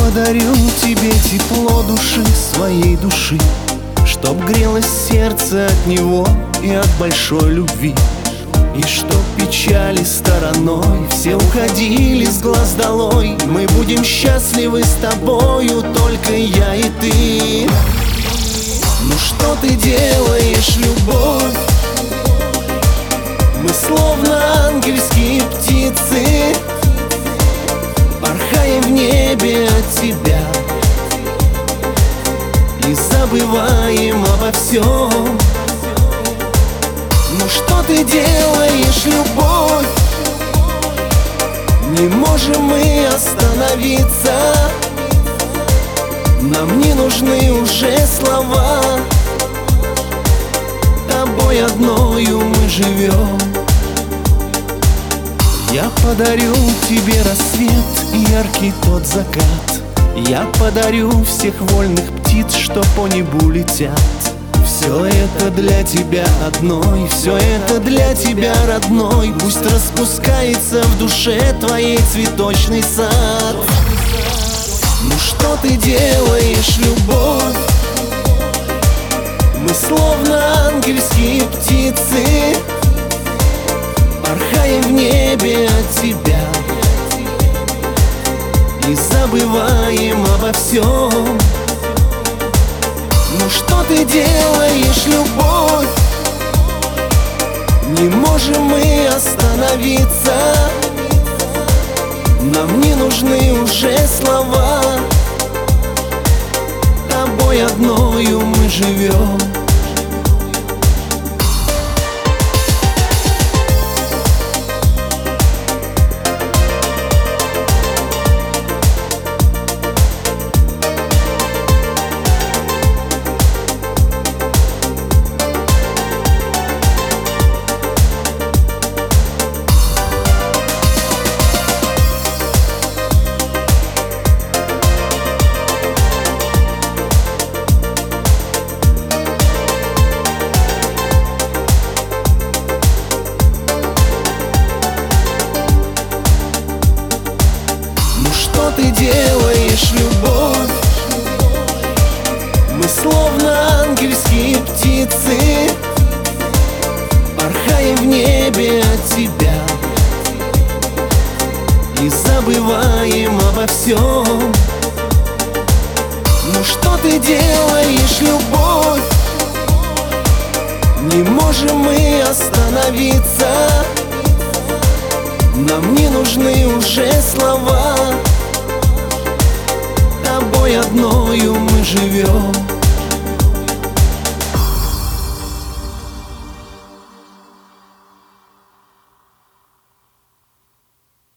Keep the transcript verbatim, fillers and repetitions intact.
подарю тебе тепло души, своей души, чтоб грелось сердце от него и от большой любви. И чтоб печали стороной все уходили с глаз долой. Мы будем счастливы с тобою, только я и ты. Ну что ты делаешь, любовь? Мы словно ангельские птицы, порхаем в небе от тебя и забываем обо всем. Ну что ты делаешь, любовь? Не можем мы остановиться, нам не нужны уже слова, тобой одною мы живем. Я подарю тебе рассвет и яркий тот закат. Я подарю всех вольных птиц, что по небу летят. Все это для тебя одной, все это для тебя, родной. Пусть распускается в душе твоей цветочный сад. Ну что ты делаешь, любовь? Мы словно ангельские птицы, порхаем в небе от тебя и забываем обо всем. Ну что ты делаешь, любовь? Не можем мы остановиться, нам не нужны уже слова, тобой одною мы живем. Что ты делаешь, любовь? Мы словно ангельские птицы, порхаем в небе от тебя и забываем обо всем. Ну что ты делаешь, любовь? Не можем мы остановиться, нам не нужны уже слова, тобой одною мы живем.